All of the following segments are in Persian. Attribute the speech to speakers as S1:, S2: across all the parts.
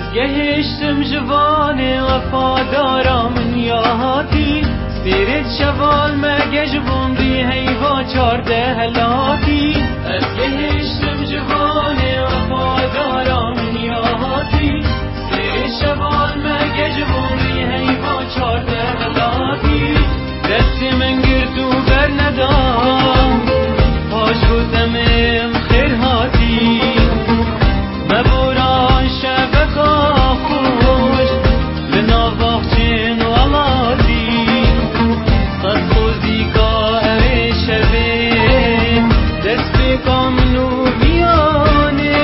S1: گهشتم جوان وفادارم یا هاتی سیرت شوال مگه جوان دی هیوا 14 هلاتی از گهشتم جوان وفادارم یا هاتی سیرت شوال مگه جوان دی هیوا 14 هلاتی دست من گردو بر ندام پاش بودمم خیر هاتی مبوران شبکا خوش لنواخچین والاتی صد خوزی کا اوه شبه دست بکم نو بیانه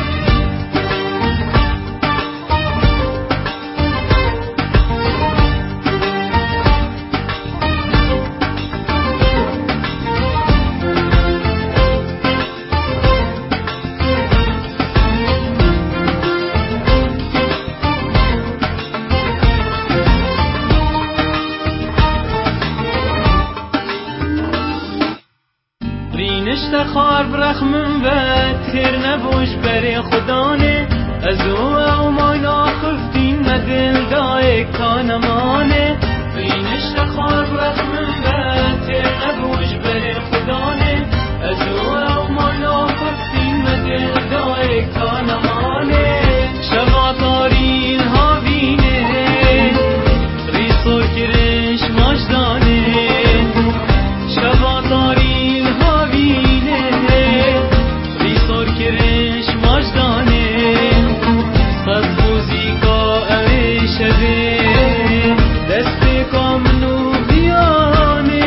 S1: رینشت خار برخمم و تیر نبوش بری خدانه از او مانا خفتین مدل دایک تا نمانه رینشت خار برخمم و تیر نبوش بری خدانه از او مانا خفتین مدل دایک تا نمانه شبا تارین ها بینه ریسور کرش ماجدانه شبا تارین ها بینه ریسور کرش ماجدانه صد موزیکا اوه شبه دست کامنو بیانه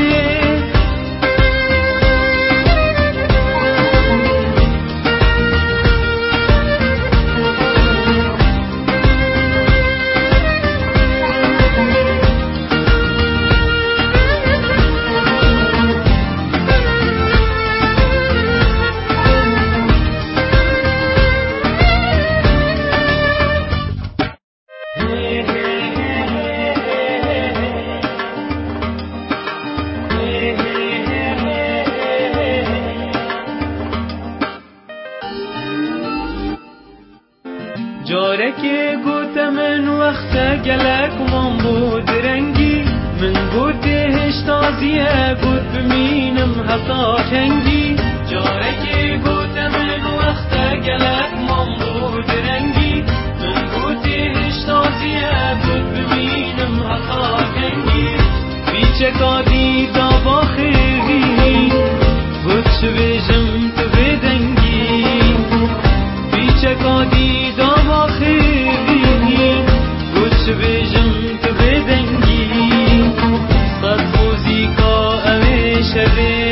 S1: جاره که گوته من وقت گلک من بود رنگی من گوته هشتازیه گوت بمینم حتا کنگی جاره که گوته من وقت گلک من بود رنگی من گوته هشتازیه گوت بمینم حتا کنگی بیچه کادی دا باخیری گوت شویجم تو بدنگی بیچه کادی دا باخیری گوت شویجم تو بدنگی صد موزیکا اوه شبه